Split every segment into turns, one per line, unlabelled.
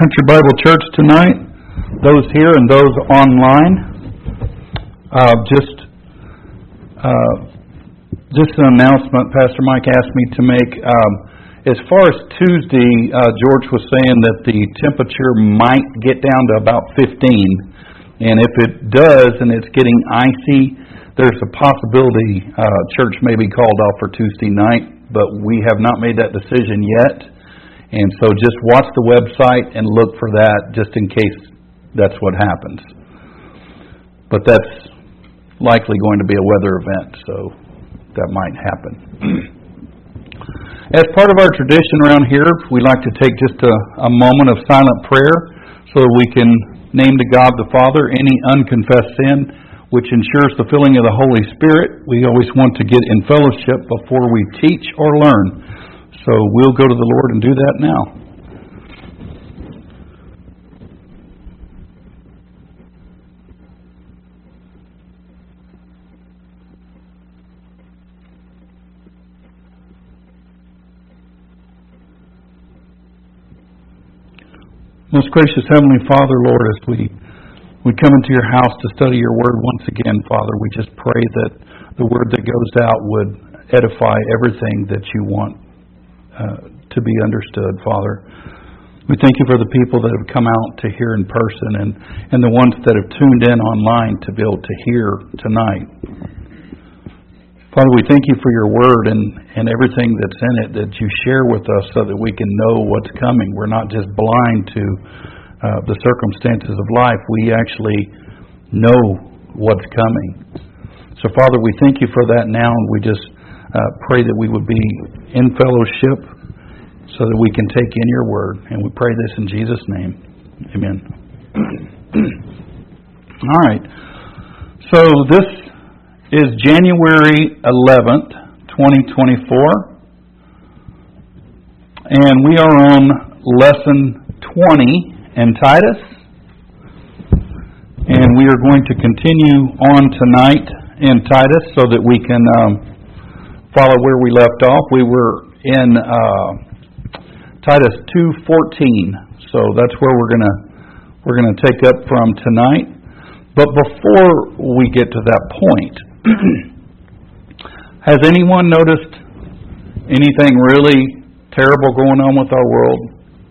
Country Bible Church tonight, those here and those online. Just an announcement Pastor Mike asked me to make. As far as Tuesday, George was saying that the temperature might get down to about 15. And if it does and it's getting icy, there's a possibility church may be called off for Tuesday night, but we have not made that decision yet. And so just watch the website and look for that just in case that's what happens. But that's likely going to be a weather event, so that might happen. As part of our tradition around here, we like to take just a moment of silent prayer so that we can name to God the Father any unconfessed sin, which ensures the filling of the Holy Spirit. We always want to get in fellowship before we teach or learn. So we'll go to the Lord and do that now. Most gracious Heavenly Father, Lord, as we come into your house to study your word once again, Father, we just pray that the word that goes out would edify everything that you want to be understood, Father. We thank you for the people that have come out to hear in person and the ones that have tuned in online to be able to hear tonight. Father, we thank you for your word and everything that's in it that you share with us so that we can know what's coming. We're not just blind to the circumstances of life. We actually know what's coming. So, Father, we thank you for that now, and we just pray that we would be in fellowship so that we can take in your word. And we pray this in Jesus' name. Amen. All right. So this is January 11th, 2024. And we are on lesson 20 in Titus. And we are going to continue on tonight in Titus so that we can follow where we left off. We were in Titus 2:14. So that's where we're gonna take up from tonight. But before we get to that point, has anyone noticed anything really terrible going on with our world?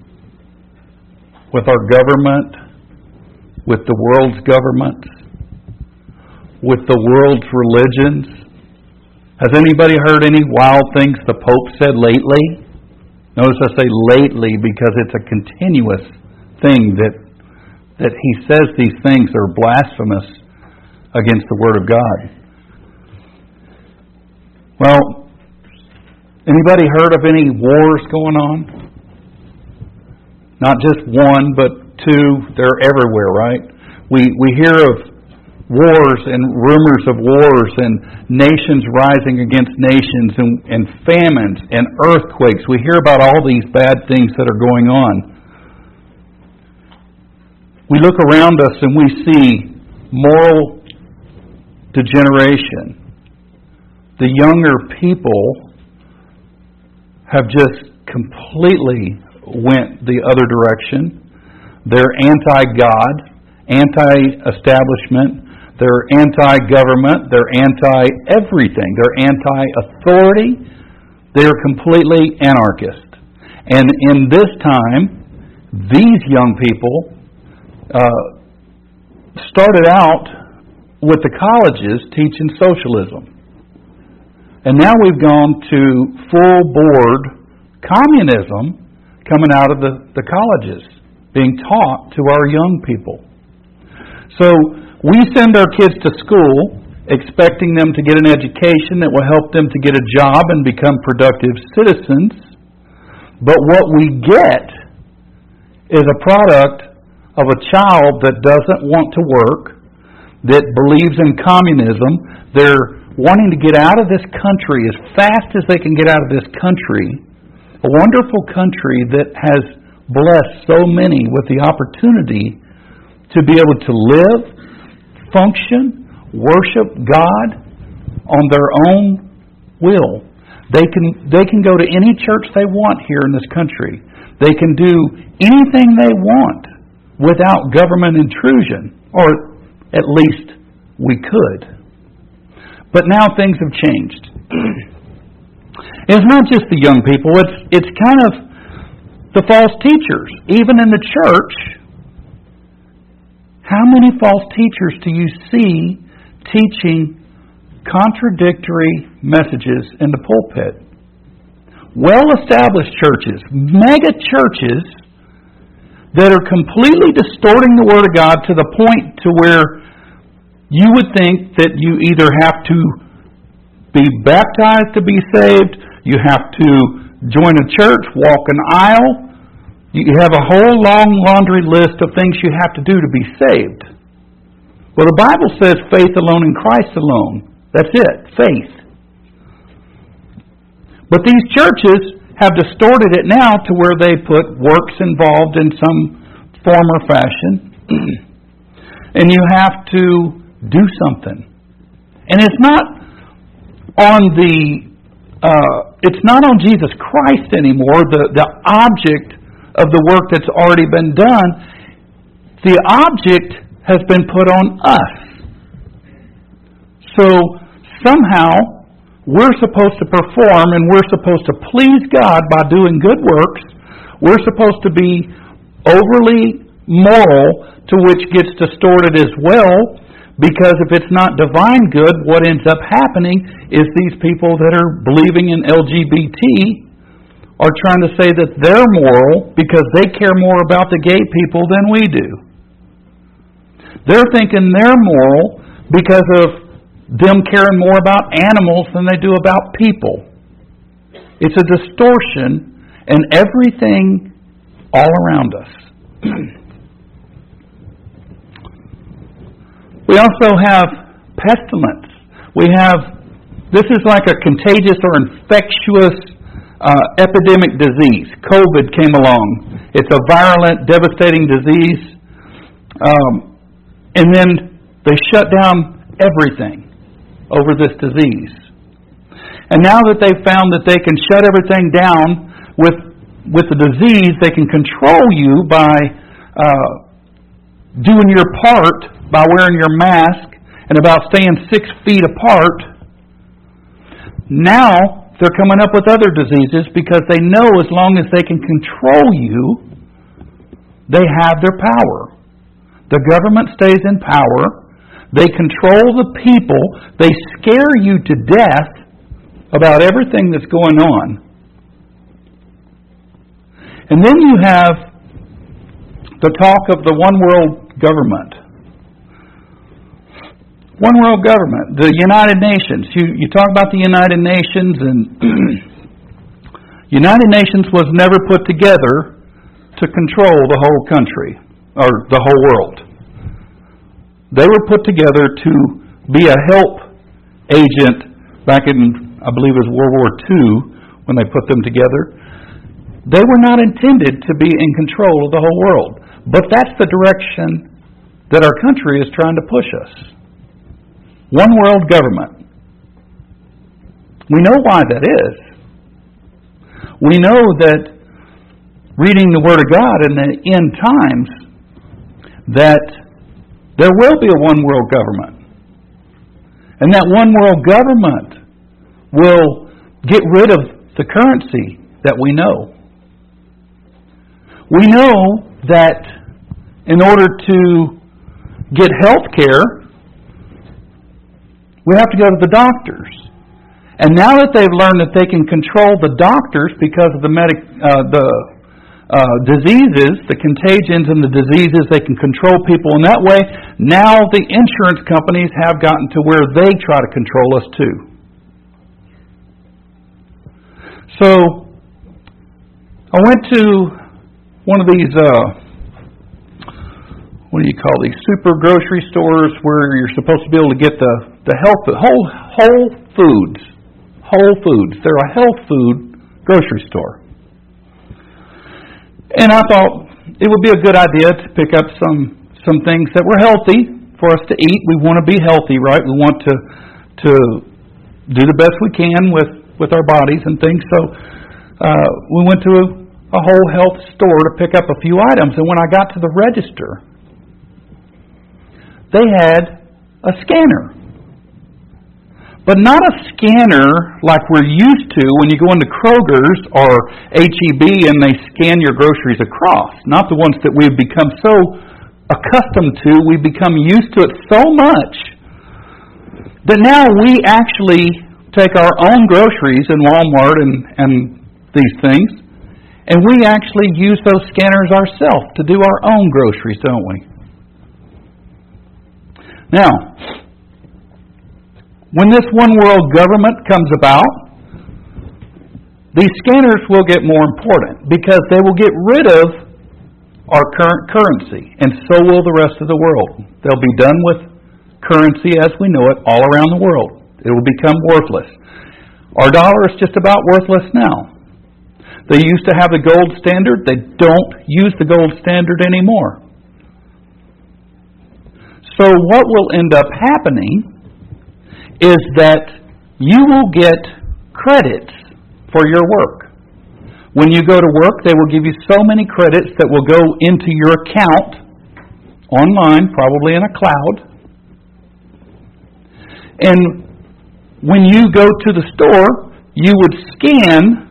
With our government? With the world's governments? With the world's religions? Has anybody heard any wild things the Pope said lately? Notice I say lately because it's a continuous thing that he says these things that are blasphemous against the Word of God. Well, anybody heard of any wars going on? Not just one, but two. They're everywhere, right? We hear of wars and rumors of wars and nations rising against nations and famines and earthquakes. We hear about all these bad things that are going on. We look around us and we see moral degeneration. The younger people have just completely went the other direction. They're anti-God, anti-establishment, they're anti-government, they're anti-everything, they're anti-authority, they're completely anarchist. And in this time, these young people started out with the colleges teaching socialism. And now we've gone to full-board communism coming out of the colleges, being taught to our young people. So we send our kids to school expecting them to get an education that will help them to get a job and become productive citizens. But what we get is a product of a child that doesn't want to work, that believes in communism. They're wanting to get out of this country as fast as they can get out of this country, a wonderful country that has blessed so many with the opportunity to be able to live, function, worship God on their own will. They can go to any church they want here in this country. They can do anything they want without government intrusion, or at least we could. But now things have changed. It's not just the young people, it's kind of the false teachers. Even in the church, how many false teachers do you see teaching contradictory messages in the pulpit? Well-established churches, mega churches, that are completely distorting the Word of God to the point to where you would think that you either have to be baptized to be saved, you have to join a church, walk an aisle, you have a whole long laundry list of things you have to do to be saved. Well, the Bible says faith alone in Christ alone. That's it, faith. But these churches have distorted it now to where they put works involved in some form or fashion. And you have to do something. And it's not on it's not on Jesus Christ anymore, the object of the work that's already been done. The object has been put on us. So somehow we're supposed to perform and we're supposed to please God by doing good works. We're supposed to be overly moral, to which gets distorted as well, because if it's not divine good, what ends up happening is these people that are believing in LGBT are trying to say that they're moral because they care more about the gay people than we do. They're thinking they're moral because of them caring more about animals than they do about people. It's a distortion in everything all around us. We also have pestilence. This is like a contagious or infectious epidemic disease. COVID came along. It's a virulent, devastating disease. And then they shut down everything over this disease. And now that they've found that they can shut everything down with the disease, they can control you by doing your part, by wearing your mask, and about staying 6 feet apart. Now they're coming up with other diseases because they know as long as they can control you, they have their power. The government stays in power. They control the people. They scare you to death about everything that's going on. And then you have the talk of the one world government. One world government, the United Nations. You talk about the United Nations, and United Nations was never put together to control the whole country or the whole world. They were put together to be a help agent back in, I believe it was World War II when they put them together. They were not intended to be in control of the whole world. But that's the direction that our country is trying to push us. One world government. We know why that is. We know that reading the Word of God in the end times, that there will be a one world government. And that one world government will get rid of the currency that we know. We know that in order to get health care, we have to go to the doctors. And now that they've learned that they can control the doctors because of the diseases, the contagions and the diseases, they can control people in that way. Now the insurance companies have gotten to where they try to control us too. So I went to one of these what do you call these, super grocery stores where you're supposed to be able to get the health, whole foods. Whole Foods. They're a health food grocery store. And I thought it would be a good idea to pick up some things that were healthy for us to eat. We want to be healthy, right? We want to do the best we can with our bodies and things. So we went to a whole health store to pick up a few items, and when I got to the register, they had a scanner. But not a scanner like we're used to when you go into Kroger's or H-E-B and they scan your groceries across. Not the ones that we've become so accustomed to, we've become used to it so much that now we actually take our own groceries in Walmart and these things, and we actually use those scanners ourselves to do our own groceries, don't we? Now, when this one world government comes about, these scanners will get more important because they will get rid of our current currency, and so will the rest of the world. They'll be done with currency as we know it all around the world. It will become worthless. Our dollar is just about worthless now. They used to have the gold standard. They don't use the gold standard anymore. So what will end up happening is that you will get credits for your work. When you go to work, they will give you so many credits that will go into your account online, probably in a cloud. And when you go to the store, you would scan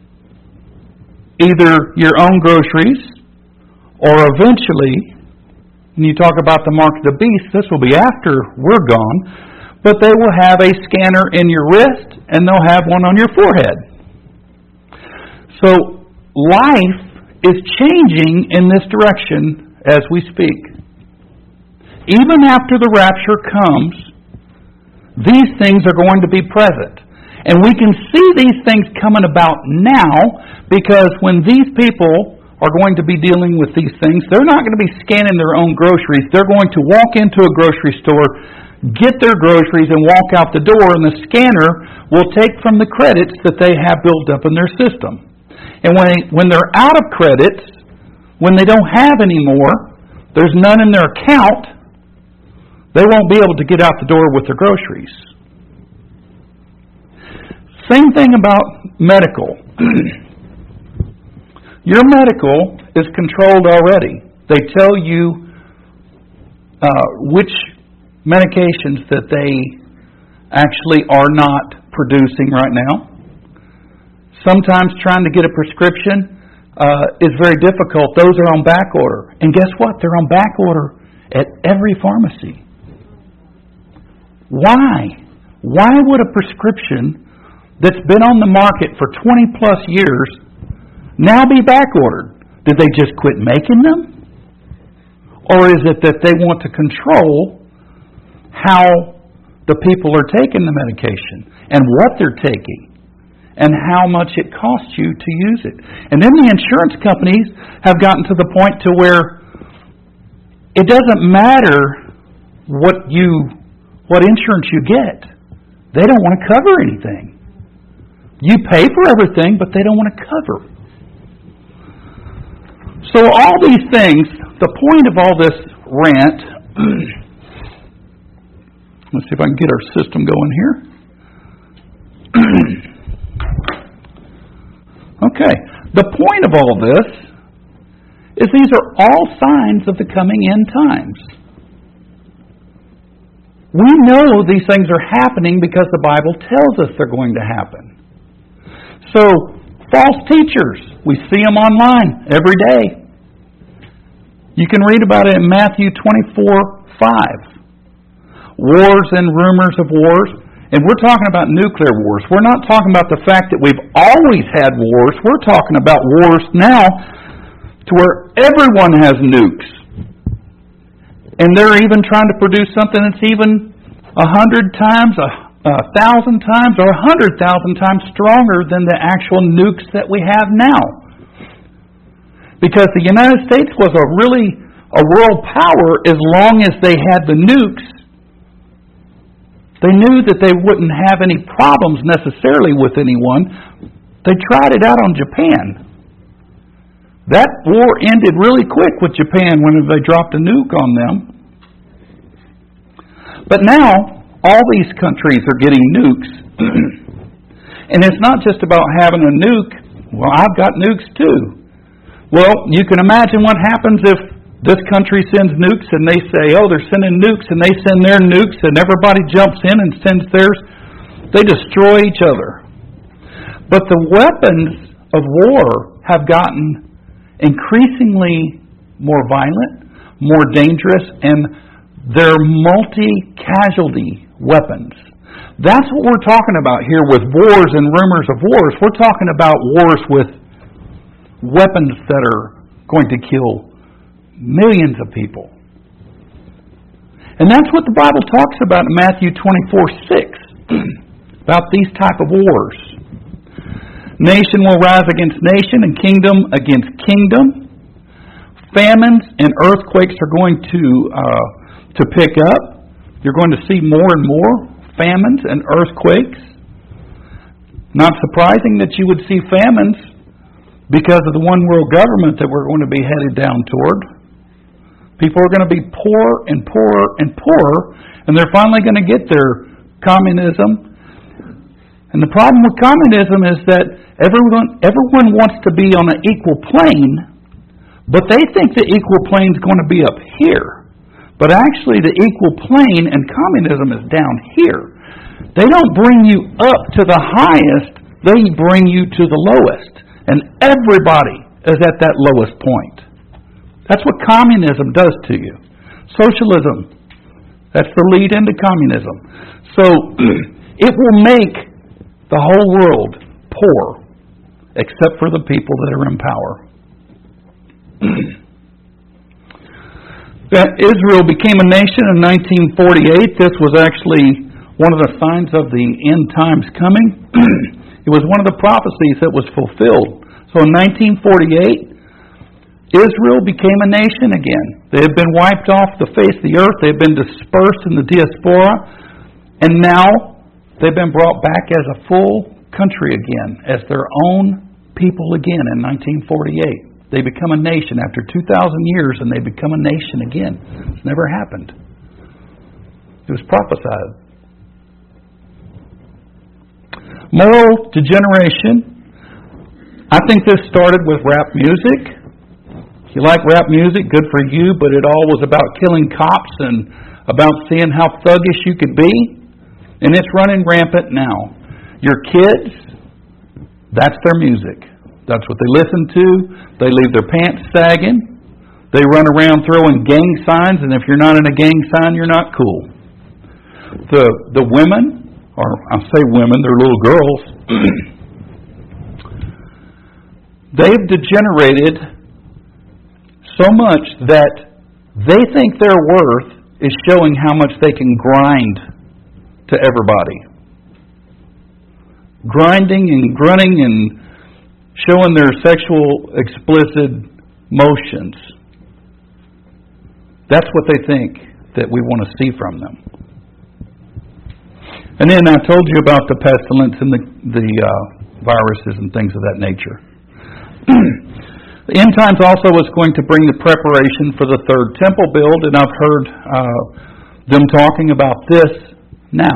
either your own groceries or eventually, when you talk about the mark of the beast, this will be after we're gone, but they will have a scanner in your wrist and they'll have one on your forehead. So life is changing in this direction as we speak. Even after the rapture comes, these things are going to be present. And we can see these things coming about now because when these people are going to be dealing with these things, they're not going to be scanning their own groceries. They're going to walk into a grocery store, get their groceries, and walk out the door, and the scanner will take from the credits that they have built up in their system. And when they're out of credits, when they don't have any more, there's none in their account, they won't be able to get out the door with their groceries. Same thing about medical. Your medical is controlled already. They tell you which medications that they actually are not producing right now. Sometimes trying to get a prescription is very difficult. Those are on back order. And guess what? They're on back order at every pharmacy. Why? Why would a prescription that's been on the market for 20 plus years now be back ordered? Did they just quit making them? Or is it that they want to control how the people are taking the medication and what they're taking and how much it costs you to use it? And then the insurance companies have gotten to the point to where it doesn't matter what insurance you get. They don't want to cover anything. You pay for everything, but they don't want to cover. So all these things, the point of all this rant, let's see if I can get our system going here. Okay. The point of all this is these are all signs of the coming end times. We know these things are happening because the Bible tells us they're going to happen. So, false teachers, we see them online every day. You can read about it in Matthew 24:5. Wars and rumors of wars. And we're talking about nuclear wars. We're not talking about the fact that we've always had wars. We're talking about wars now to where everyone has nukes. And they're even trying to produce something that's even 100 times, 1,000 times, or 100,000 times stronger than the actual nukes that we have now. Because the United States was a world power as long as they had the nukes. They knew that they wouldn't have any problems necessarily with anyone. They tried it out on Japan. That war ended really quick with Japan when they dropped a nuke on them. But now, all these countries are getting nukes. And it's not just about having a nuke. Well, I've got nukes too. Well, you can imagine what happens if this country sends nukes and they say, oh, they're sending nukes, and they send their nukes and everybody jumps in and sends theirs. They destroy each other. But the weapons of war have gotten increasingly more violent, more dangerous, and they're multi-casualty weapons. That's what we're talking about here with wars and rumors of wars. We're talking about wars with weapons that are going to kill millions of people. And that's what the Bible talks about in Matthew 24:6, about these type of wars. Nation will rise against nation and kingdom against kingdom. Famines and earthquakes are going to pick up. You're going to see more and more famines and earthquakes. Not surprising that you would see famines because of the one world government that we're going to be headed down toward. People are going to be poorer and poorer and poorer, and they're finally going to get their communism. And the problem with communism is that everyone wants to be on an equal plane, but they think the equal plane is going to be up here. But actually the equal plane in communism is down here. They don't bring you up to the highest, they bring you to the lowest. And everybody is at that lowest point. That's what communism does to you. Socialism, that's the lead into communism. So it will make the whole world poor, except for the people that are in power. That Israel became a nation in 1948. This was actually one of the signs of the end times coming. It was one of the prophecies that was fulfilled. So in 1948, Israel became a nation again. They had been wiped off the face of the earth. They had been dispersed in the diaspora. And now they've been brought back as a full country again, as their own people again in 1948. They become a nation after 2,000 years, and they become a nation again. It's never happened. It was prophesied. Moral degeneration. I think this started with rap music. If you like rap music, good for you, but it all was about killing cops and about seeing how thuggish you could be. And it's running rampant now. Your kids, that's their music. That's what they listen to. They leave their pants sagging. They run around throwing gang signs, and if you're not in a gang sign, you're not cool. The women, or I say women, they're little girls, they've degenerated so much that they think their worth is showing how much they can grind to everybody. Grinding and grunting and showing their sexual explicit motions. That's what they think that we want to see from them. And then I told you about the pestilence and the viruses and things of that nature. The end times also is going to bring the preparation for the third temple build, and I've heard them talking about this now.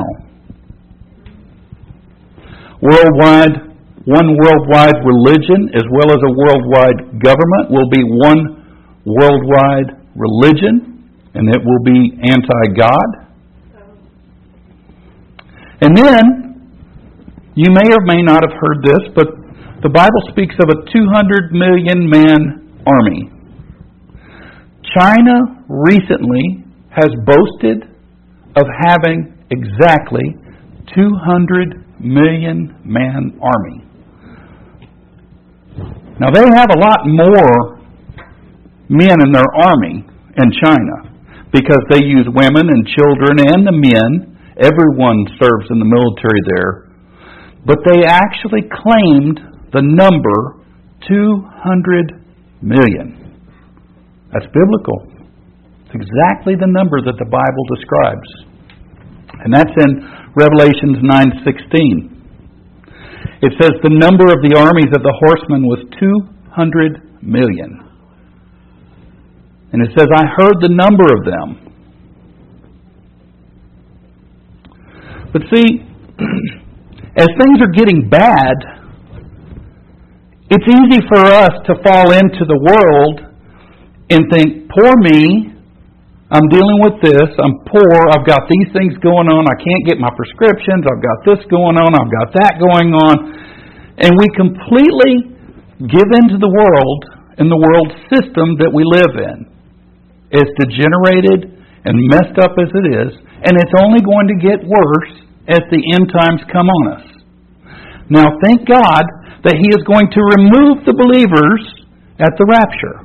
One worldwide religion as well as a worldwide government will be one worldwide religion, and it will be anti-God. And then, you may or may not have heard this, but the Bible speaks of a 200 million man army. China recently has boasted of having exactly 200 million man army. Now they have a lot more men in their army in China because they use women and children and the men. Everyone serves in the military there. But they actually claimed the number 200 million. That's biblical. It's exactly the number that the Bible describes. And that's in Revelations 9:16. It says the number of the armies of the horsemen was 200 million. And it says, I heard the number of them. But see, as things are getting bad, It's easy for us to fall into the world and think, poor me, I'm dealing with this, I'm poor, I've got these things going on, I can't get my prescriptions, I've got this going on, I've got that going on. And we completely give into the world and the world system that we live in. As degenerated and messed up as it is, and it's only going to get worse as the end times come on us. Now, thank God that He is going to remove the believers at the rapture.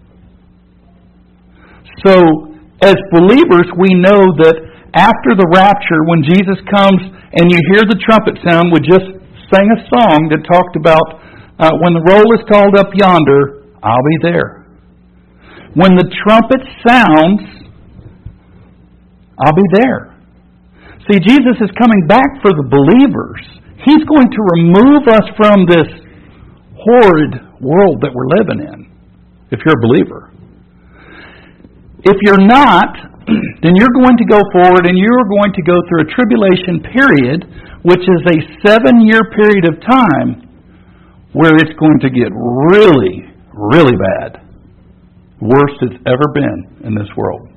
So, as believers, we know that after the rapture, when Jesus comes and you hear the trumpet sound, we just sang a song that talked about when the roll is called up yonder, I'll be there. When the trumpet sounds, I'll be there. See, Jesus is coming back for the believers. He's going to remove us from this horrid world that we're living in, if you're a believer. If you're not, then you're going to go forward and you're going to go through a tribulation period, which is a 7-year period of time where it's going to get really, really bad. Worst it's ever been in this world.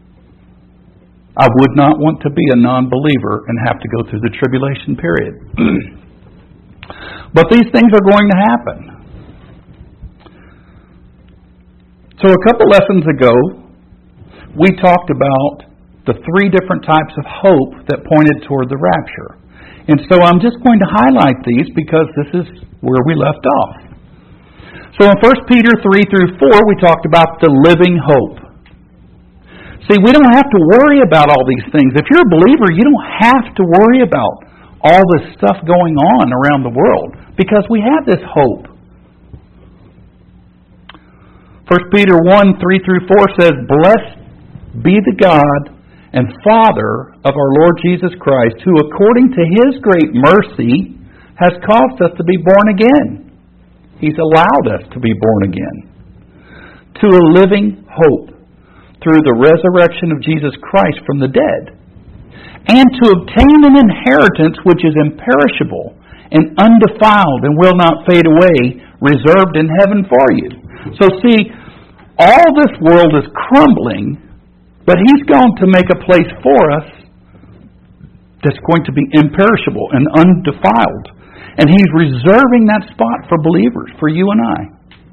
I would not want to be a non-believer and have to go through the tribulation period. But these things are going to happen. So a couple lessons ago, we talked about the 3 different types of hope that pointed toward the rapture. And so I'm just going to highlight these because this is where we left off. So in 1 Peter 3 through 4, we talked about the living hope. See, we don't have to worry about all these things. If you're a believer, you don't have to worry about all this stuff going on around the world because we have this hope. 1 Peter 1, 3 through 4 says, Blessed be the God and Father of our Lord Jesus Christ, who according to His great mercy has caused us to be born again. He's allowed us to be born again to a living hope through the resurrection of Jesus Christ from the dead, and to obtain an inheritance which is imperishable and undefiled and will not fade away, reserved in heaven for you. So see, all this world is crumbling, but He's going to make a place for us that's going to be imperishable and undefiled. And He's reserving that spot for believers, for you and I.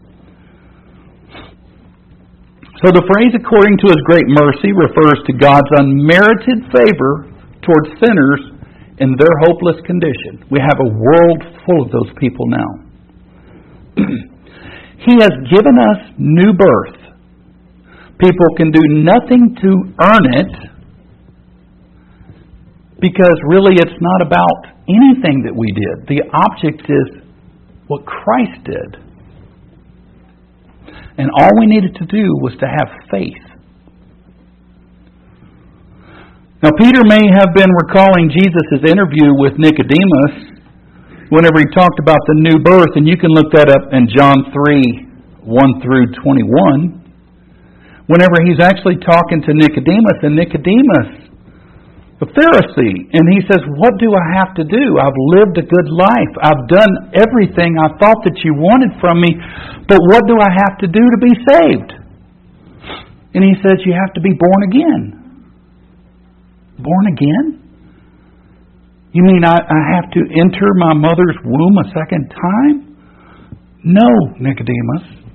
So the phrase, according to His great mercy, refers to God's unmerited favor towards sinners in their hopeless condition. We have a world full of those people now. He has given us new birth. People can do nothing to earn it because really it's not about anything that we did. The object is what Christ did. And all we needed to do was to have faith. Now, Peter may have been recalling Jesus' interview with Nicodemus whenever he talked about the new birth, and you can look that up in John 3, 1 through 21. Whenever he's actually talking to Nicodemus, and Nicodemus, a Pharisee, and he says, what do I have to do? I've lived a good life. I've done everything I thought that you wanted from me, but what do I have to do to be saved? And he says, you have to be born again. Born again? You mean I have to enter my mother's womb a second time? No, Nicodemus.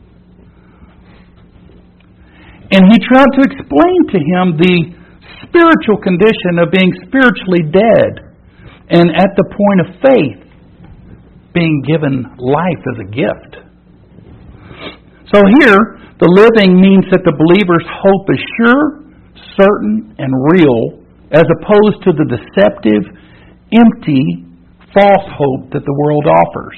And he tried to explain to him the spiritual condition of being spiritually dead, and at the point of faith, being given life as a gift. So here, the living means that the believer's hope is sure, certain, and real, as opposed to the deceptive, empty, false hope that the world offers.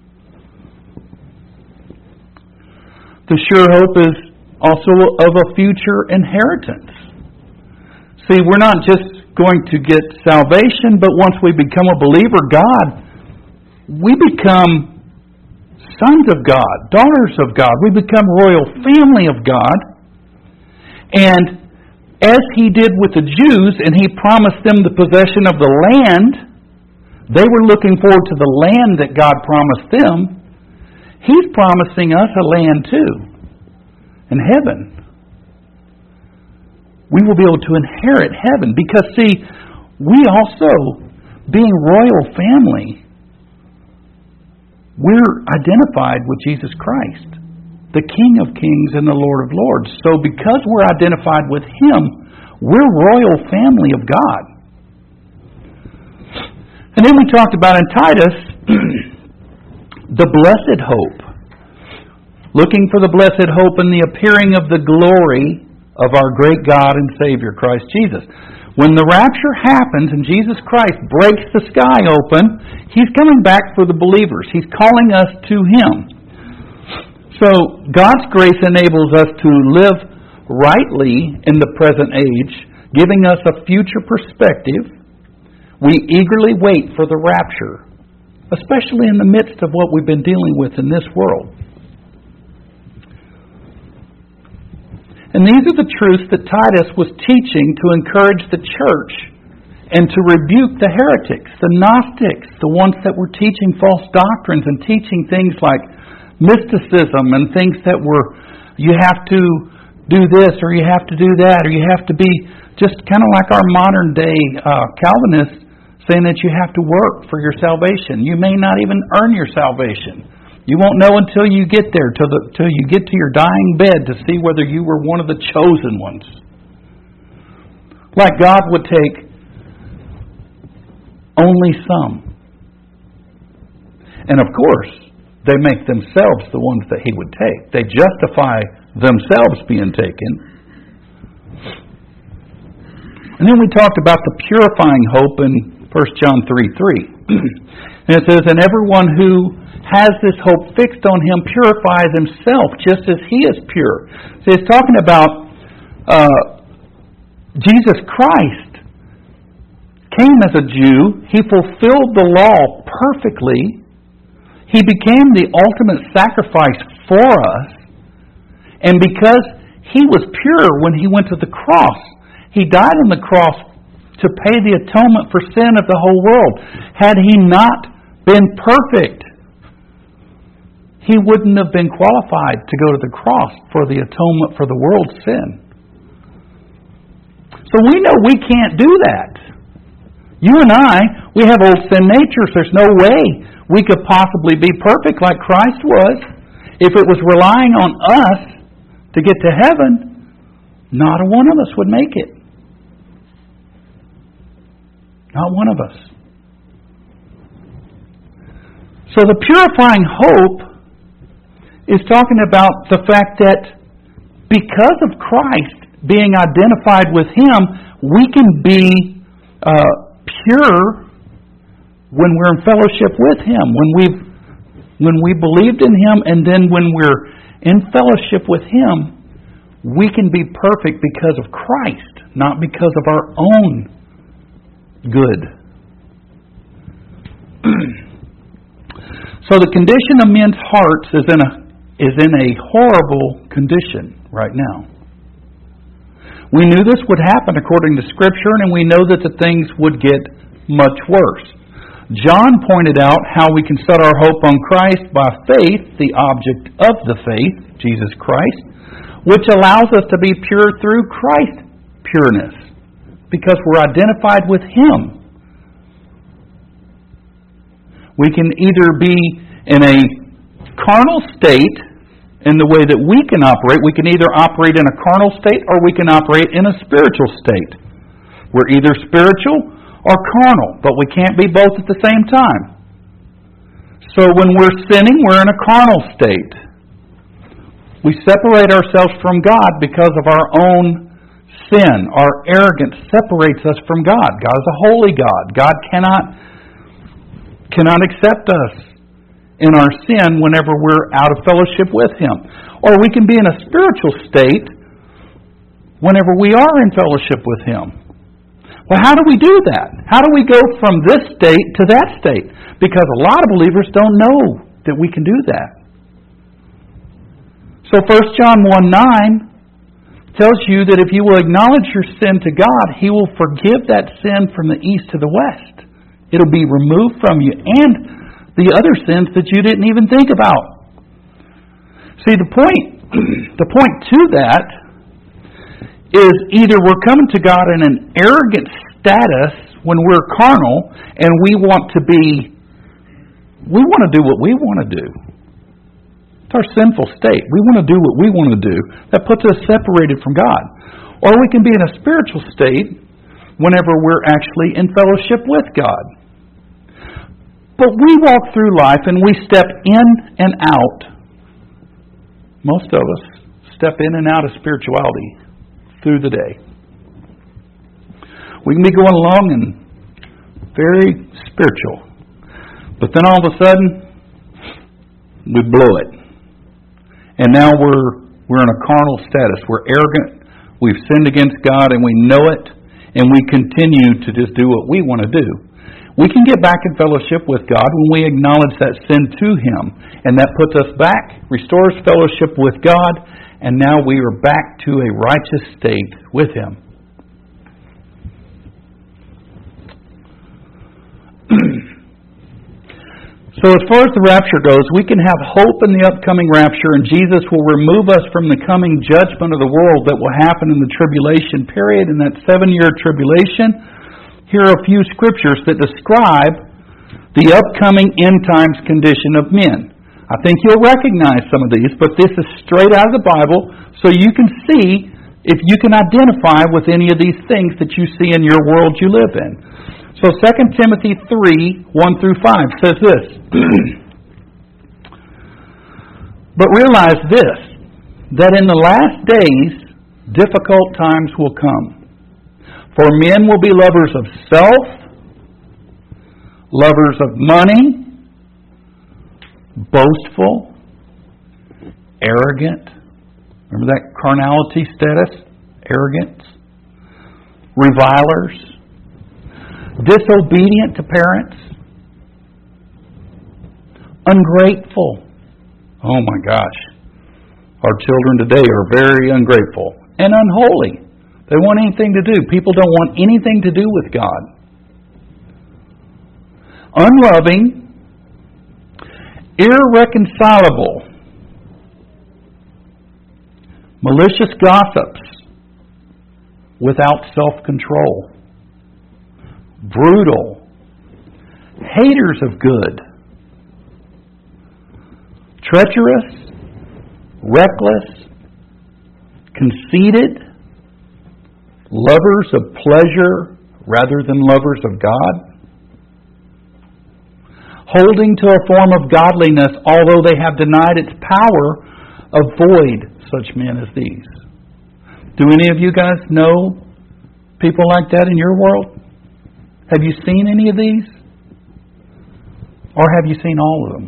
The sure hope is also of a future inheritance. See, we're not just going to get salvation, but once we become a believer, we become sons of God, daughters of God. We become royal family of God. And as He did with the Jews, and He promised them the possession of the land, they were looking forward to the land that God promised them. He's promising us a land too, in heaven. We will be able to inherit heaven because, see, we also, being royal family, we're identified with Jesus Christ, the King of Kings and the Lord of Lords. So because we're identified with Him, we're royal family of God. And then we talked about in Titus, the blessed hope. Looking for the blessed hope and the appearing of the glory of our great God and Savior, Christ Jesus. When the rapture happens and Jesus Christ breaks the sky open, He's coming back for the believers. He's calling us to Him. So God's grace enables us to live rightly in the present age, giving us a future perspective. We eagerly wait for the rapture, especially in the midst of what we've been dealing with in this world. And these are the truths that Titus was teaching to encourage the church and to rebuke the heretics, the Gnostics, the ones that were teaching false doctrines and teaching things like mysticism and things that were, you have to do this or you have to do that or you have to be just kind of like our modern day Calvinists saying that you have to work for your salvation. You may not even earn your salvation. You won't know until you get there, till you get to your dying bed to see whether you were one of the chosen ones. Like God would take only some. And of course, they make themselves the ones that He would take. They justify themselves being taken. And then we talked about the purifying hope in 1 John 3:3. And it says, and everyone who has this hope fixed on Him purifies himself just as He is pure. So it's talking about Jesus Christ came as a Jew. He fulfilled the law perfectly. He became the ultimate sacrifice for us. And because He was pure when He went to the cross, He died on the cross to pay the atonement for sin of the whole world. Had He not been perfect, He wouldn't have been qualified to go to the cross for the atonement for the world's sin. So we know we can't do that. You and I, we have old sin natures. There's no way we could possibly be perfect like Christ was. If it was relying on us to get to heaven, not a one of us would make it. Not one of us. So the purifying hope is talking about the fact that because of Christ being identified with Him, we can be pure when we're in fellowship with Him. When we believed in Him, and then when we're in fellowship with Him, we can be perfect because of Christ, not because of our own good. So the condition of men's hearts is in a horrible condition right now. We knew this would happen according to Scripture, and we know that the things would get much worse. John pointed out how we can set our hope on Christ by faith, the object of the faith, Jesus Christ, which allows us to be pure through Christ's pureness, because we're identified with Him. We can either be in a carnal state in the way that we can operate. We can either operate in a carnal state or we can operate in a spiritual state. We're either spiritual or carnal, but we can't be both at the same time. So when we're sinning, we're in a carnal state. We separate ourselves from God because of our own sin. Our arrogance separates us from God. God is a holy God. God cannot accept us in our sin whenever we're out of fellowship with Him. Or we can be in a spiritual state whenever we are in fellowship with Him. Well, how do we do that? How do we go from this state to that state? Because a lot of believers don't know that we can do that. So 1 John 1:9 tells you that if you will acknowledge your sin to God, He will forgive that sin from the east to the west. It'll be removed from you. And the other sins that you didn't even think about. See, the point to that is either we're coming to God in an arrogant status when we're carnal and we want to do what we want to do. It's our sinful state. We want to do what we want to do. That puts us separated from God. Or we can be in a spiritual state whenever we're actually in fellowship with God. But we walk through life and we step in and out. Most of us step in and out of spirituality through the day. We can be going along and very spiritual. But then all of a sudden, we blow it. And now we're in a carnal status. We're arrogant. We've sinned against God and we know it. And we continue to just do what we want to do. We can get back in fellowship with God when we acknowledge that sin to Him. And that puts us back, restores fellowship with God, and now we are back to a righteous state with Him. So as far as the rapture goes, we can have hope in the upcoming rapture, and Jesus will remove us from the coming judgment of the world that will happen in the tribulation period, in that 7-year tribulation. Here are a few scriptures that describe the upcoming end times condition of men. I think you'll recognize some of these, but this is straight out of the Bible, so you can see if you can identify with any of these things that you see in your world you live in. So 2 Timothy 3, 1 through 5 says this. But realize this, that in the last days, difficult times will come. For men will be lovers of self, lovers of money, boastful, arrogant. Remember that carnality status? Arrogance. Revilers. Disobedient to parents. Ungrateful. Oh my gosh. Our children today are very ungrateful and unholy. They want anything to do. People don't want anything to do with God. Unloving. Irreconcilable. Malicious gossips. Without self-control. Brutal. Haters of good. Treacherous. Reckless. Conceited. Lovers of pleasure rather than lovers of God. Holding to a form of godliness, although they have denied its power, avoid such men as these. Do any of you guys know people like that in your world? Have you seen any of these? Or have you seen all of them?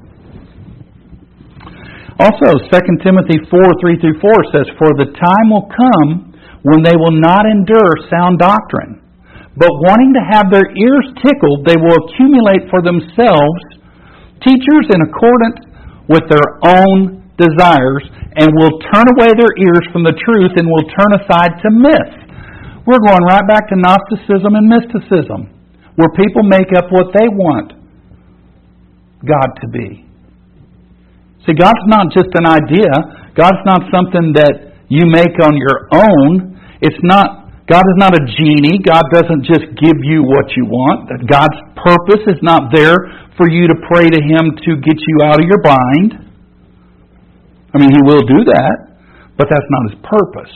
Also, 2 Timothy 4, 3 through 4 says, For the time will come when they will not endure sound doctrine, but wanting to have their ears tickled, they will accumulate for themselves teachers in accordance with their own desires, and will turn away their ears from the truth and will turn aside to myths. We're going right back to Gnosticism and mysticism, where people make up what they want God to be. See, God's not just an idea. God's not something that you make on your own. God is not a genie. God doesn't just give you what you want. God's purpose is not there for you to pray to Him to get you out of your bind. I mean, He will do that, but that's not His purpose.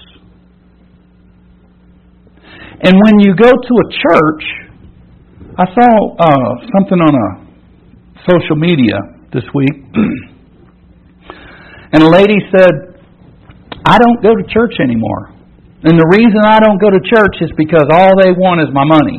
And when you go to a church, I saw something on a social media this week, and a lady said, I don't go to church anymore. And the reason I don't go to church is because all they want is my money.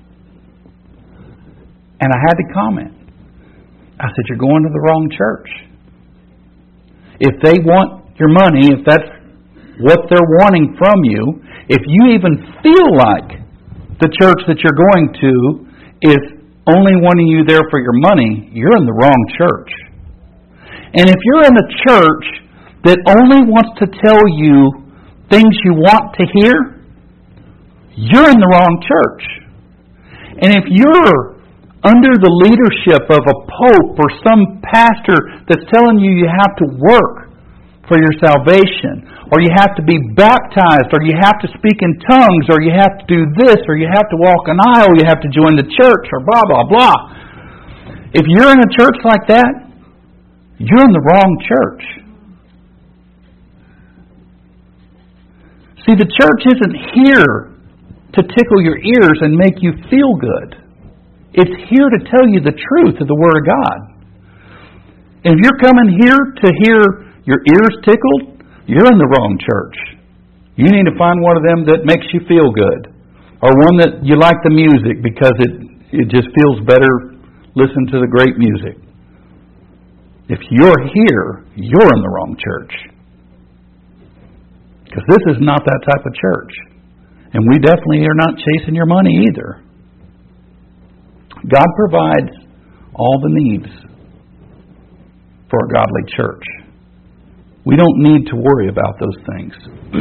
And I had to comment. I said, you're going to the wrong church. If they want your money, if that's what they're wanting from you, if you even feel like the church that you're going to is only wanting you there for your money, you're in the wrong church. And if you're in a church that only wants to tell you things you want to hear, you're in the wrong church. And if you're under the leadership of a pope or some pastor that's telling you you have to work for your salvation, or you have to be baptized, or you have to speak in tongues, or you have to do this, or you have to walk an aisle, you have to join the church, or blah, blah, blah. If you're in a church like that, you're in the wrong church. See, the church isn't here to tickle your ears and make you feel good. It's here to tell you the truth of the Word of God. And if you're coming here to hear your ears tickled, you're in the wrong church. You need to find one of them that makes you feel good. Or one that you like the music because it just feels better listening to the great music. If you're here, you're in the wrong church. Because this is not that type of church. And we definitely are not chasing your money either. God provides all the needs for a godly church. We don't need to worry about those things.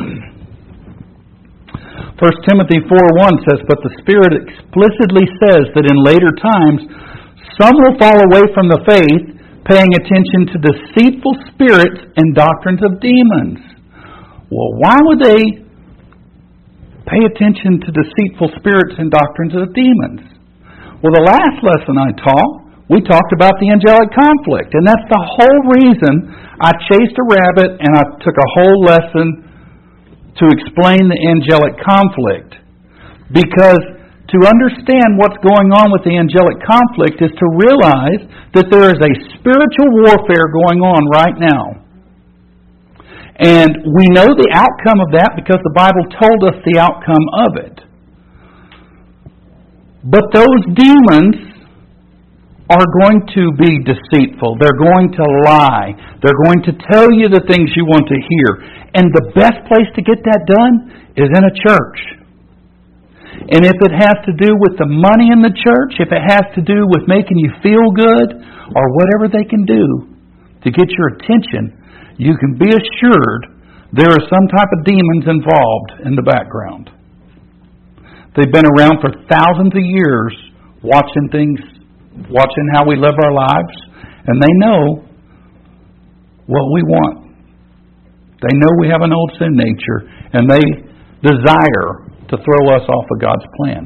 1 Timothy 4:1 says, "But the Spirit explicitly says that in later times some will fall away from the faith, paying attention to deceitful spirits and doctrines of demons." Well, why would they pay attention to deceitful spirits and doctrines of demons? Well, the last lesson I taught, we talked about the angelic conflict. And that's the whole reason I chased a rabbit and I took a whole lesson to explain the angelic conflict. Because to understand what's going on with the angelic conflict is to realize that there is a spiritual warfare going on right now. And we know the outcome of that because the Bible told us the outcome of it. But those demons are going to be deceitful. They're going to lie. They're going to tell you the things you want to hear. And the best place to get that done is in a church. And if it has to do with the money in the church, if it has to do with making you feel good, or whatever they can do to get your attention, you can be assured there are some type of demons involved in the background. They've been around for thousands of years watching things, watching how we live our lives, and they know what we want. They know we have an old sin nature, and they desire to throw us off of God's plan.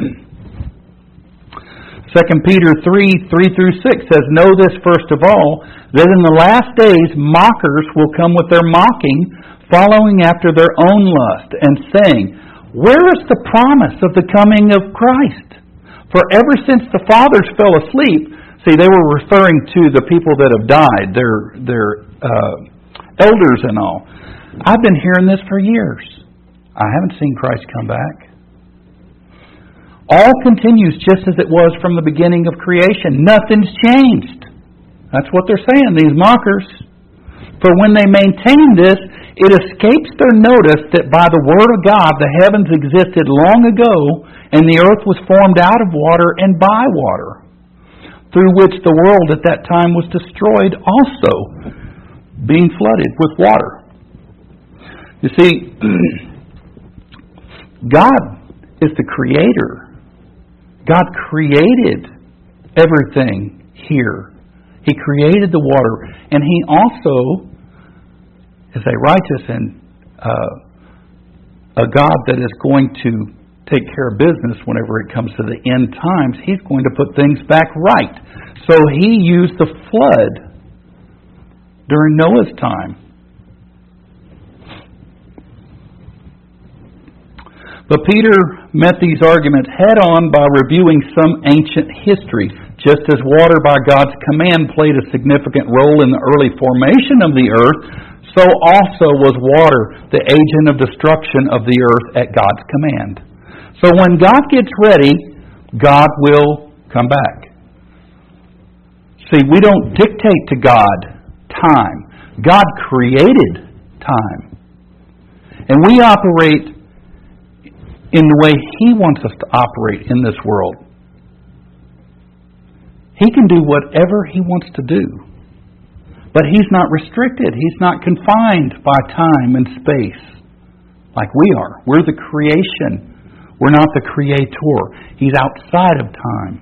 2 Peter 3:3-6 says, "Know this first of all, that in the last days mockers will come with their mocking, following after their own lust, and saying, 'Where is the promise of the coming of Christ? For ever since the fathers fell asleep,'" see, they were referring to the people that have died, their elders and all. "I've been hearing this for years. I haven't seen Christ come back. All continues just as it was from the beginning of creation. Nothing's changed." That's what they're saying, these mockers. "For when they maintain this, it escapes their notice that by the word of God the heavens existed long ago, and the earth was formed out of water and by water, through which the world at that time was destroyed also, being flooded with water." You see, God is the creator. God created everything here. He created the water, and He also is a righteous and a God that is going to take care of business whenever it comes to the end times. He's going to put things back right. So He used the flood during Noah's time. But Peter met these arguments head-on by reviewing some ancient history. Just as water by God's command played a significant role in the early formation of the earth, so also was water the agent of destruction of the earth at God's command. So when God gets ready, God will come back. See, we don't dictate to God time. God created time. And we operate in the way He wants us to operate in this world. He can do whatever He wants to do. But He's not restricted. He's not confined by time and space like we are. We're the creation. We're not the creator. He's outside of time.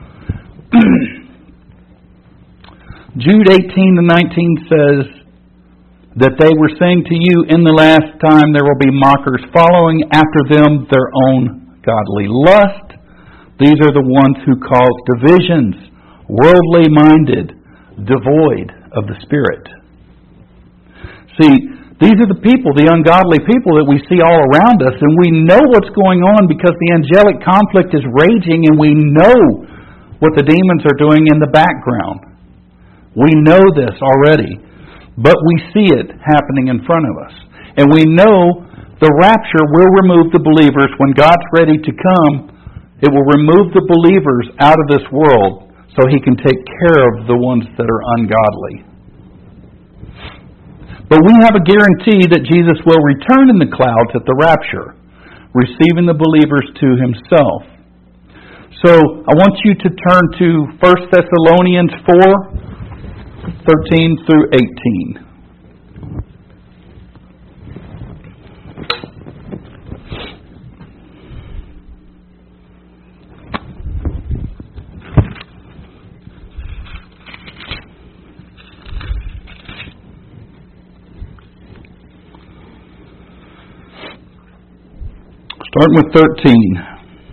Jude 18-19 says, that they were saying to you, in the last time there will be mockers following after them their own godly lust. These are the ones who cause divisions, worldly minded, devoid of the Spirit. See, these are the people, the ungodly people that we see all around us, and we know what's going on because the angelic conflict is raging, and we know what the demons are doing in the background. We know this already, but we see it happening in front of us. And we know the rapture will remove the believers. When God's ready to come, it will remove the believers out of this world so He can take care of the ones that are ungodly. But we have a guarantee that Jesus will return in the clouds at the rapture, receiving the believers to Himself. So I want you to turn to 1 Thessalonians 4:13 through 18. Starting with 13.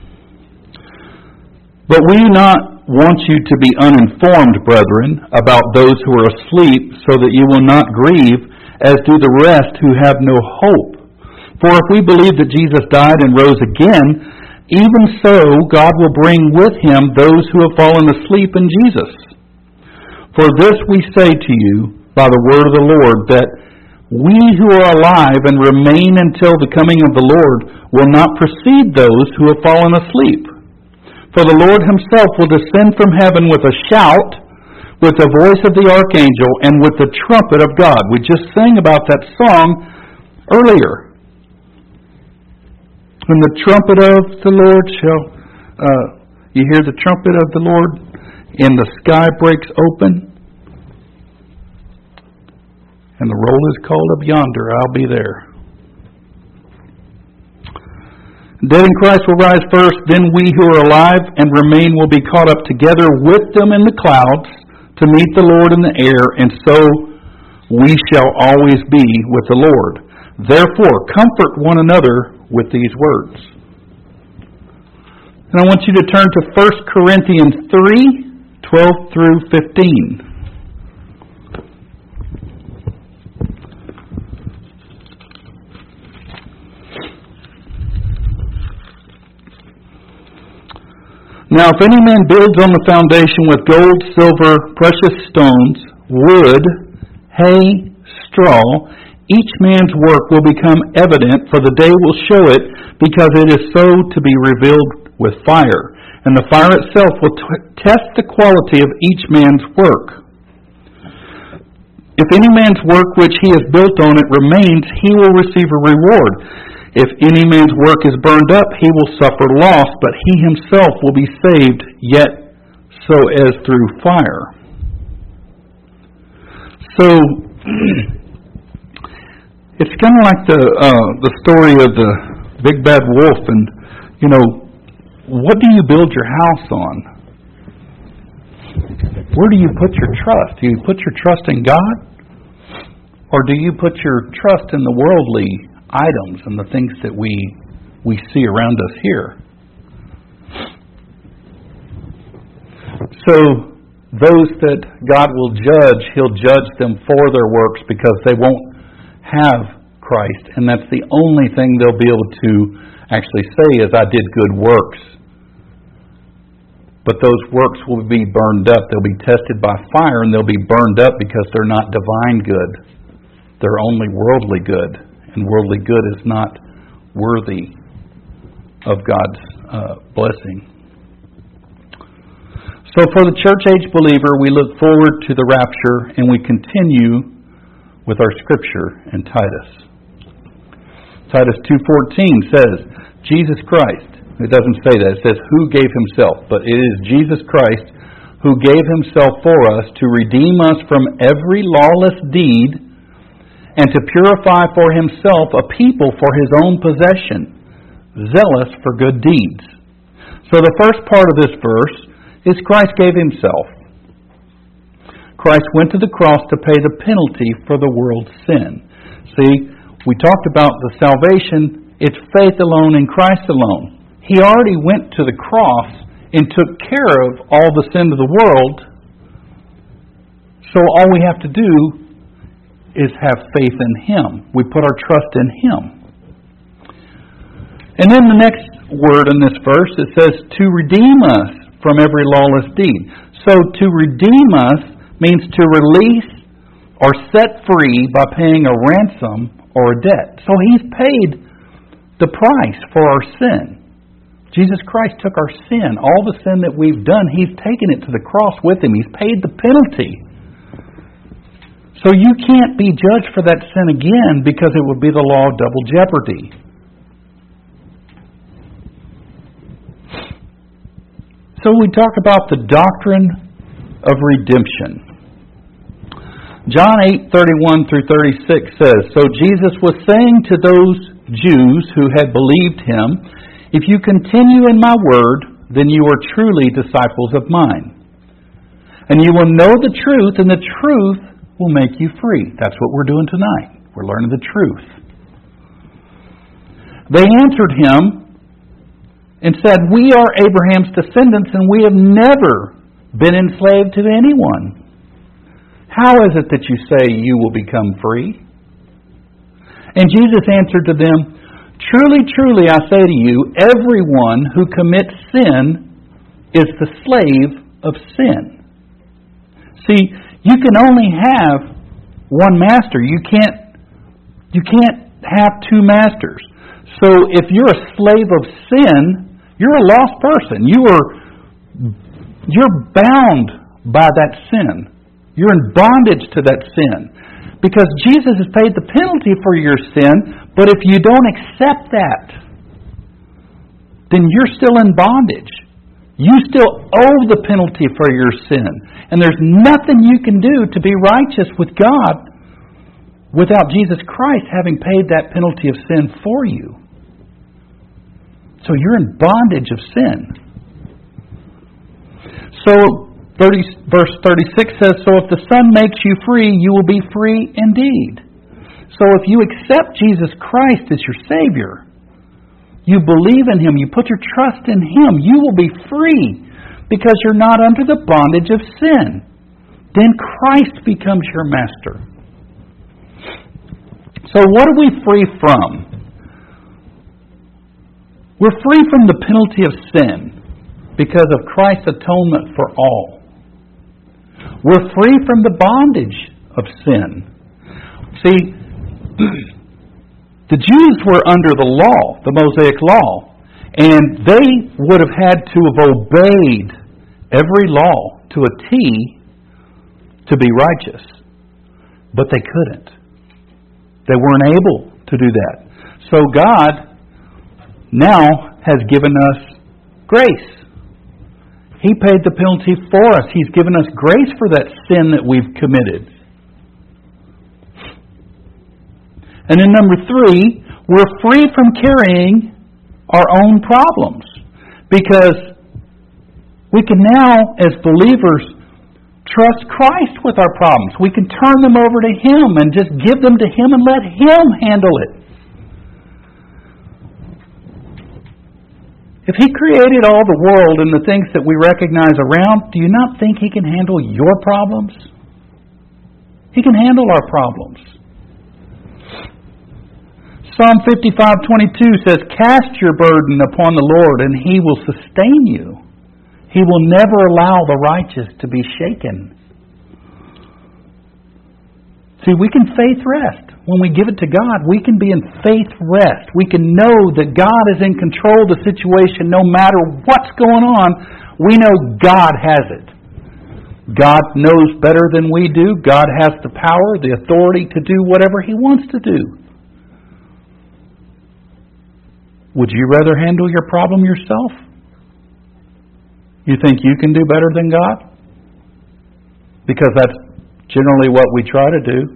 But we do not want you to be uninformed, brethren, about those who are asleep, so that you will not grieve, as do the rest who have no hope. For if we believe that Jesus died and rose again, even so God will bring with Him those who have fallen asleep in Jesus. For this we say to you by the word of the Lord, that we who are alive and remain until the coming of the Lord will not precede those who have fallen asleep. For the Lord Himself will descend from heaven with a shout, with the voice of the archangel, and with the trumpet of God. We just sang about that song earlier. When the trumpet of the Lord shall, you hear the trumpet of the Lord, and the sky breaks open, and the roll is called up yonder. I'll be there. Dead in Christ will rise first, then we who are alive and remain will be caught up together with them in the clouds to meet the Lord in the air, and so we shall always be with the Lord. Therefore, comfort one another with these words. And I want you to turn to 1 Corinthians 3:12 through 15. Now, if any man builds on the foundation with gold, silver, precious stones, wood, hay, straw, each man's work will become evident, for the day will show it, because it is so to be revealed with fire. And the fire itself will test the quality of each man's work. If any man's work which he has built on it remains, he will receive a reward. If any man's work is burned up, he will suffer loss, but he himself will be saved, yet so as through fire. So, it's kind of like the story of the big bad wolf, and, you know, what do you build your house on? Where do you put your trust? Do you put your trust in God? Or do you put your trust in the worldly items and the things that we see around us here? So those that God will judge, He'll judge them for their works because they won't have Christ, and that's the only thing they'll be able to actually say is, I did good works. But those works will be burned up. They'll be tested by fire, and they'll be burned up because they're not divine good. They're only worldly good. And worldly good is not worthy of God's blessing. So for the church age believer, we look forward to the rapture, and we continue with our scripture in Titus. Titus 2:14 says, Jesus Christ. It doesn't say that. It says, who gave Himself. But it is Jesus Christ who gave Himself for us to redeem us from every lawless deed and to purify for Himself a people for His own possession, zealous for good deeds. So the first part of this verse is Christ gave Himself. Christ went to the cross to pay the penalty for the world's sin. See, we talked about the salvation. It's faith alone in Christ alone. He already went to the cross and took care of all the sin of the world. So all we have to do is have faith in Him. We put our trust in Him. And then the next word in this verse, it says, to redeem us from every lawless deed. So to redeem us means to release or set free by paying a ransom or a debt. So He's paid the price for our sin. Jesus Christ took our sin, all the sin that we've done, He's taken it to the cross with Him. He's paid the penalty. So you can't be judged for that sin again because it would be the law of double jeopardy. So we talk about the doctrine of redemption. John 8:31 through 36 says, so Jesus was saying to those Jews who had believed Him, if you continue in my word, then you are truly disciples of mine. And you will know the truth, and the truth will make you free. That's what we're doing tonight. We're learning the truth. They answered Him and said, we are Abraham's descendants, and we have never been enslaved to anyone. How is it that you say you will become free? And Jesus answered to them, truly, truly, I say to you, everyone who commits sin is the slave of sin. See, you can only have one master. You can't have two masters. So if you're a slave of sin, you're a lost person. You're bound by that sin. You're in bondage to that sin. Because Jesus has paid the penalty for your sin, but if you don't accept that, then you're still in bondage. You still owe the penalty for your sin. And there's nothing you can do to be righteous with God without Jesus Christ having paid that penalty of sin for you. So you're in bondage of sin. So verse 36 says, so if the Son makes you free, you will be free indeed. So if you accept Jesus Christ as your Savior, you believe in Him, you put your trust in Him, you will be free because you're not under the bondage of sin. Then Christ becomes your master. So what are we free from? We're free from the penalty of sin because of Christ's atonement for all. We're free from the bondage of sin. See, the Jews were under the law, the Mosaic law, and they would have had to have obeyed every law to a T to be righteous. But they couldn't. They weren't able to do that. So God now has given us grace. He paid the penalty for us. He's given us grace for that sin that we've committed. And then number 3, we're free from carrying our own problems. Because we can now, as believers, trust Christ with our problems. We can turn them over to Him and just give them to Him and let Him handle it. If He created all the world and the things that we recognize around, do you not think He can handle your problems? He can handle our problems. Psalm 55:22 says, cast your burden upon the Lord and He will sustain you. He will never allow the righteous to be shaken. See, we can faith rest. When we give it to God, we can be in faith rest. We can know that God is in control of the situation no matter what's going on. We know God has it. God knows better than we do. God has the power, the authority to do whatever He wants to do. Would you rather handle your problem yourself? You think you can do better than God? Because that's generally what we try to do.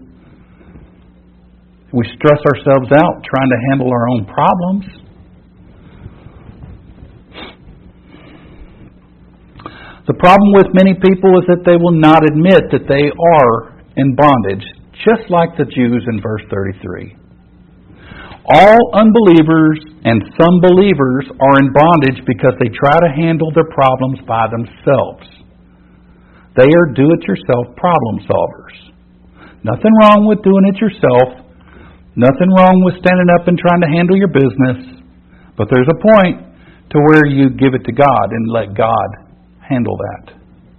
We stress ourselves out trying to handle our own problems. The problem with many people is that they will not admit that they are in bondage, just like the Jews in verse 33. All unbelievers and some believers are in bondage because they try to handle their problems by themselves. They are do-it-yourself problem solvers. Nothing wrong with doing it yourself. Nothing wrong with standing up and trying to handle your business. But there's a point to where you give it to God and let God handle that.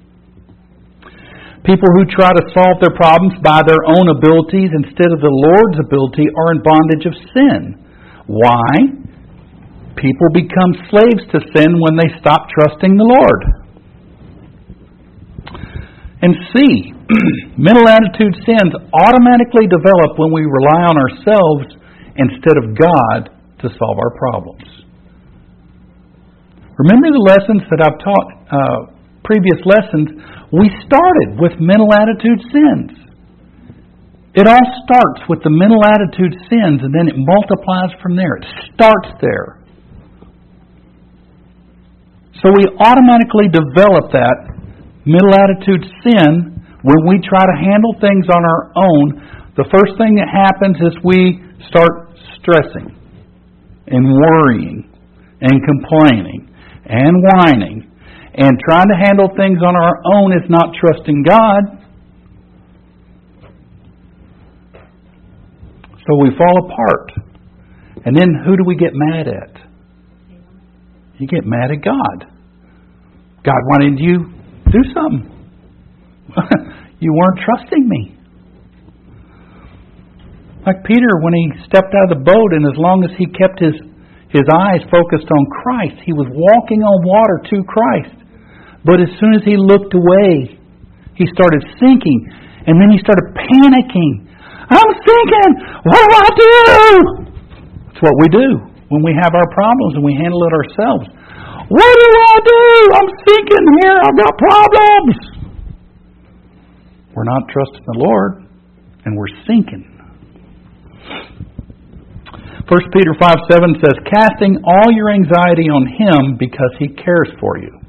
People who try to solve their problems by their own abilities instead of the Lord's ability are in bondage of sin. Why? People become slaves to sin when they stop trusting the Lord. And C, mental attitude sins automatically develop when we rely on ourselves instead of God to solve our problems. Remember the lessons that I've taught, previous lessons, we started with mental attitude sins. It all starts with the mental attitude sins and then it multiplies from there. It starts there. So we automatically develop that mental attitude sin when we try to handle things on our own. The first thing that happens is we start stressing and worrying and complaining and whining. And trying to handle things on our own is not trusting God. So we fall apart. And then who do we get mad at? You get mad at God. God, why didn't you do something? You weren't trusting me. Like Peter, when he stepped out of the boat, and as long as he kept his eyes focused on Christ, he was walking on water to Christ. But as soon as he looked away, he started sinking. And then he started panicking. I'm sinking! What do I do? That's what we do when we have our problems and we handle it ourselves. What do I do? I'm sinking here. I've got problems. We're not trusting the Lord, and we're sinking. 1 Peter 5:7 says, casting all your anxiety on Him because He cares for you.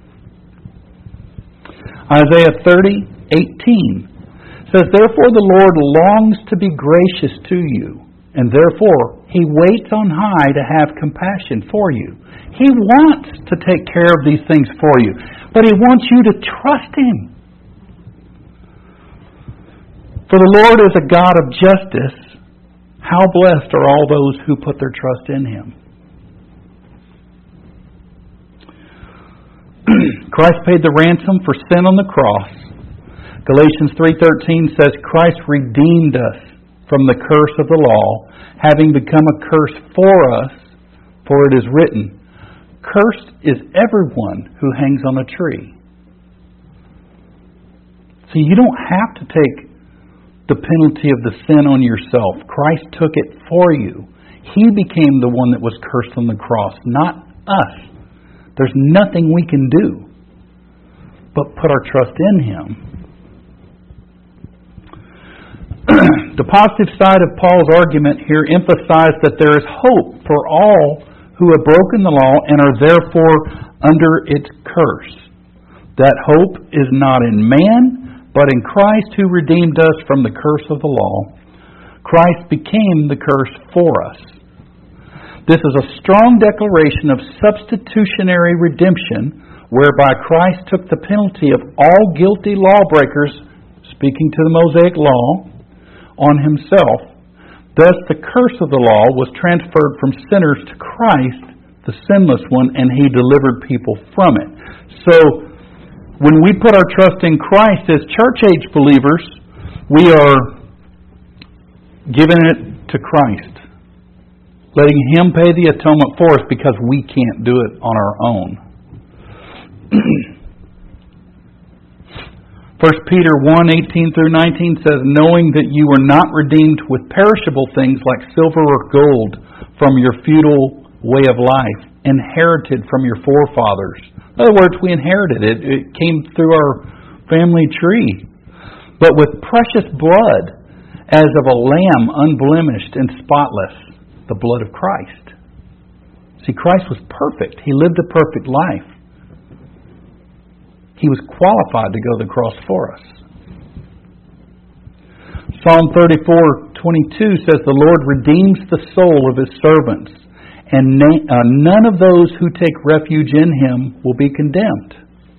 Isaiah 30:18 says, therefore the Lord longs to be gracious to you, and therefore He waits on high to have compassion for you. He wants to take care of these things for you, but He wants you to trust Him. For the Lord is a God of justice. How blessed are all those who put their trust in Him. Christ paid the ransom for sin on the cross. Galatians 3:13 says, Christ redeemed us from the curse of the law, having become a curse for us, for it is written, cursed is everyone who hangs on a tree. See, you don't have to take the penalty of the sin on yourself. Christ took it for you. He became the one that was cursed on the cross, not us. There's nothing we can do but put our trust in Him. The positive side of Paul's argument here emphasized that there is hope for all who have broken the law and are therefore under its curse. That hope is not in man, but in Christ who redeemed us from the curse of the law. Christ became the curse for us. This is a strong declaration of substitutionary redemption, whereby Christ took the penalty of all guilty lawbreakers, speaking to the Mosaic law, on Himself. Thus the curse of the law was transferred from sinners to Christ, the sinless one, and He delivered people from it. So, when we put our trust in Christ as church-age believers, we are giving it to Christ, letting Him pay the atonement for us because we can't do it on our own. 1 Peter 1:18-19 says, knowing that you were not redeemed with perishable things like silver or gold from your futile way of life, inherited from your forefathers. In other words, we inherited it. It came through our family tree. But with precious blood, as of a lamb unblemished and spotless, the blood of Christ. See, Christ was perfect. He lived a perfect life. He was qualified to go to the cross for us. Psalm 34:22 says, "The Lord redeems the soul of His servants, and none of those who take refuge in Him will be condemned."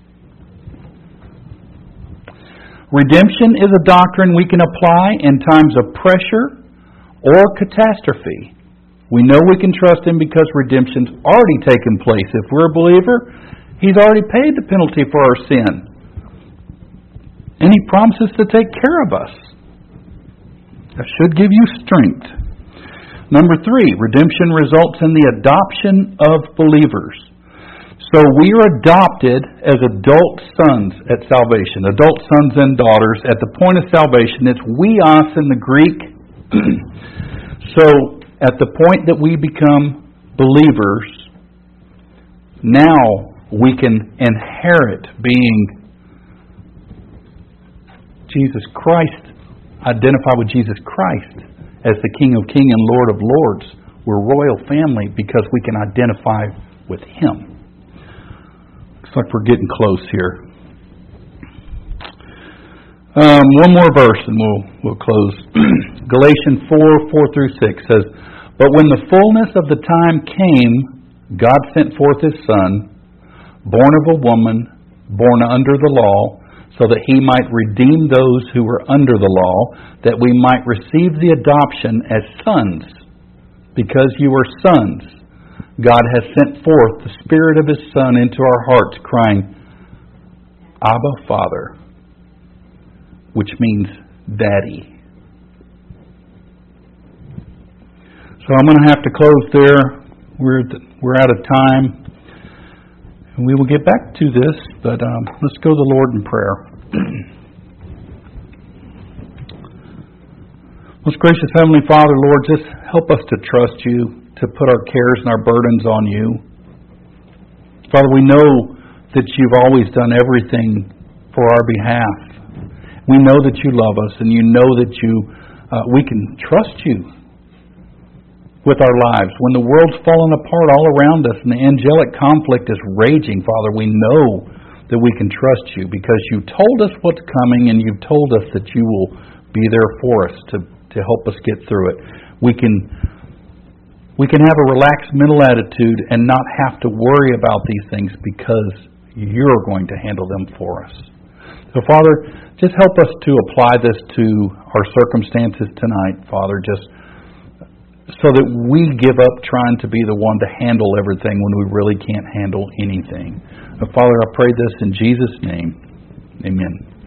Redemption is a doctrine we can apply in times of pressure or catastrophe. We know we can trust Him because redemption's already taken place. If we're a believer, He's already paid the penalty for our sin. And He promises to take care of us. That should give you strength. Number 3, redemption results in the adoption of believers. So we are adopted as adult sons at salvation, adult sons and daughters. At the point of salvation, it's weos in the Greek. So at the point that we become believers, now we can inherit being Jesus Christ, identify with Jesus Christ as the King of Kings and Lord of Lords. We're royal family because we can identify with Him. Looks like we're getting close here. One more verse and we'll close. Galatians 4:4-6 says, "But when the fullness of the time came, God sent forth His Son, born of a woman, born under the law, so that He might redeem those who were under the law, that we might receive the adoption as sons. Because you are sons, God has sent forth the Spirit of His Son into our hearts, crying, 'Abba, Father,' which means Daddy." So I'm going to have to close there. We're out of time. And we will get back to this, but let's go to the Lord in prayer. Most gracious Heavenly Father, Lord, just help us to trust You, to put our cares and our burdens on You. Father, we know that You've always done everything for our behalf. We know that You love us, and You know that we can trust You with our lives. When the world's fallen apart all around us and the angelic conflict is raging, Father, we know that we can trust You because You told us what's coming, and You've told us that You will be there for us to help us get through it. We can have a relaxed mental attitude and not have to worry about these things because You're going to handle them for us. So, Father, just help us to apply this to our circumstances tonight, Father, just so that we give up trying to be the one to handle everything when we really can't handle anything. Father, I pray this in Jesus' name. Amen.